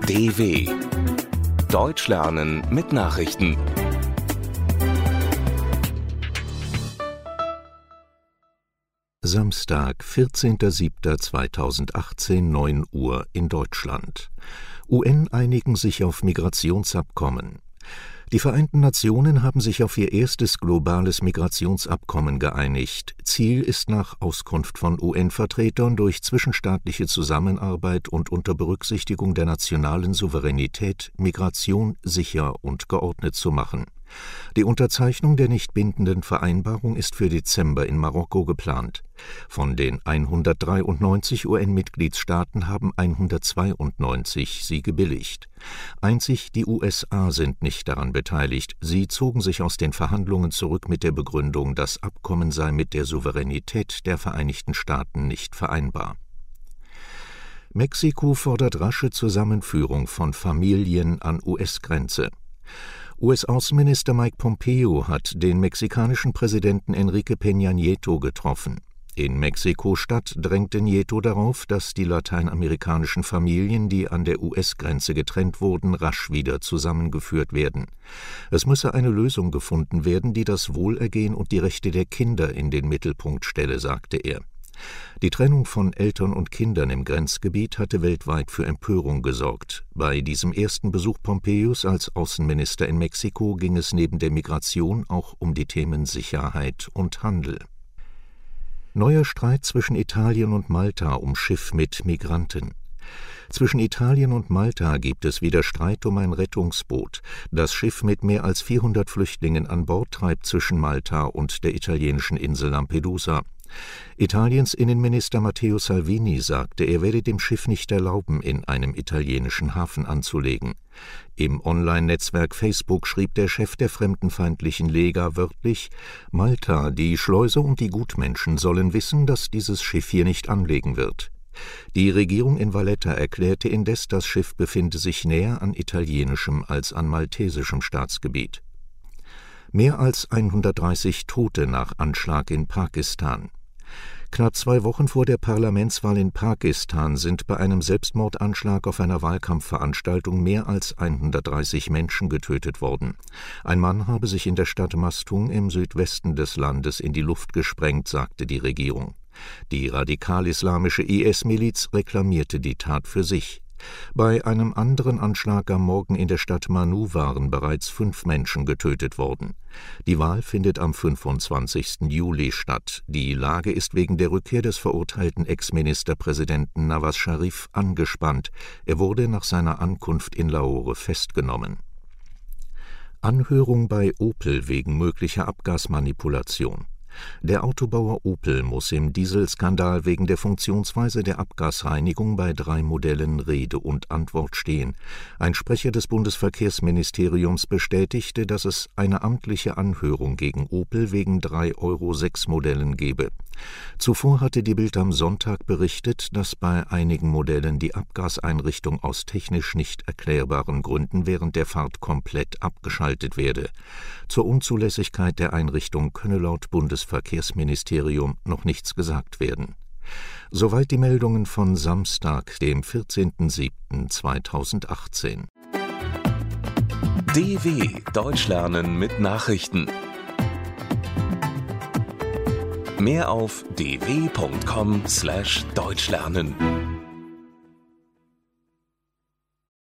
DW Deutsch lernen mit Nachrichten. Samstag, 14.07.2018, 9 Uhr in Deutschland. UN einigen sich auf Migrationsabkommen. Die Vereinten Nationen haben sich auf ihr erstes globales Migrationsabkommen geeinigt. Ziel ist nach Auskunft von UN-Vertretern, durch zwischenstaatliche Zusammenarbeit und unter Berücksichtigung der nationalen Souveränität Migration sicher und geordnet zu machen. Die Unterzeichnung der nicht bindenden Vereinbarung ist für Dezember in Marokko geplant. Von den 193 UN-Mitgliedstaaten haben 192 sie gebilligt. Einzig die USA sind nicht daran beteiligt. Sie zogen sich aus den Verhandlungen zurück mit der Begründung, das Abkommen sei mit der Souveränität der Vereinigten Staaten nicht vereinbar. Mexiko fordert rasche Zusammenführung von Familien an US-Grenze. US-Außenminister Mike Pompeo hat den mexikanischen Präsidenten Enrique Peña Nieto getroffen. In Mexiko-Stadt drängte Nieto darauf, dass die lateinamerikanischen Familien, die an der US-Grenze getrennt wurden, rasch wieder zusammengeführt werden. Es müsse eine Lösung gefunden werden, die das Wohlergehen und die Rechte der Kinder in den Mittelpunkt stelle, sagte er. Die Trennung von Eltern und Kindern im Grenzgebiet hatte weltweit für Empörung gesorgt. Bei diesem ersten Besuch Pompeos als Außenminister in Mexiko ging es neben der Migration auch um die Themen Sicherheit und Handel. Neuer Streit zwischen Italien und Malta um Schiff mit Migranten. Zwischen Italien und Malta gibt es wieder Streit um ein Rettungsboot. Das Schiff mit mehr als 400 Flüchtlingen an Bord treibt zwischen Malta und der italienischen Insel Lampedusa. Italiens Innenminister Matteo Salvini sagte, er werde dem Schiff nicht erlauben, in einem italienischen Hafen anzulegen. Im Online-Netzwerk Facebook schrieb der Chef der fremdenfeindlichen Lega wörtlich: Malta, die Schleuser und die Gutmenschen sollen wissen, dass dieses Schiff hier nicht anlegen wird. Die Regierung in Valletta erklärte indes, das Schiff befinde sich näher an italienischem als an maltesischem Staatsgebiet. Mehr als 130 Tote nach Anschlag in Pakistan. Knapp 2 Wochen vor der Parlamentswahl in Pakistan sind bei einem Selbstmordanschlag auf einer Wahlkampfveranstaltung mehr als 130 Menschen getötet worden. Ein Mann habe sich in der Stadt Mastung im Südwesten des Landes in die Luft gesprengt, sagte die Regierung. Die radikal-islamische IS-Miliz reklamierte die Tat für sich. Bei einem anderen Anschlag am Morgen in der Stadt Manu waren bereits 5 Menschen getötet worden. Die Wahl findet am 25. Juli statt. Die Lage ist wegen der Rückkehr des verurteilten Ex-Ministerpräsidenten Nawaz Sharif angespannt. Er wurde nach seiner Ankunft in Lahore festgenommen. Anhörung bei Opel wegen möglicher Abgasmanipulation. Der Autobauer Opel muss im Dieselskandal wegen der Funktionsweise der Abgasreinigung bei 3 Modellen Rede und Antwort stehen. Ein Sprecher des Bundesverkehrsministeriums bestätigte, dass es eine amtliche Anhörung gegen Opel wegen 3 Euro-6-Modellen gebe. Zuvor hatte die Bild am Sonntag berichtet, dass bei einigen Modellen die Abgaseinrichtung aus technisch nicht erklärbaren Gründen während der Fahrt komplett abgeschaltet werde. Zur Unzulässigkeit der Einrichtung könne laut Bundesverkehrsministerium noch nichts gesagt werden. Soweit die Meldungen von Samstag, dem 14.07.2018. DW Deutsch lernen mit Nachrichten. Mehr auf dw.com/deutschlernen.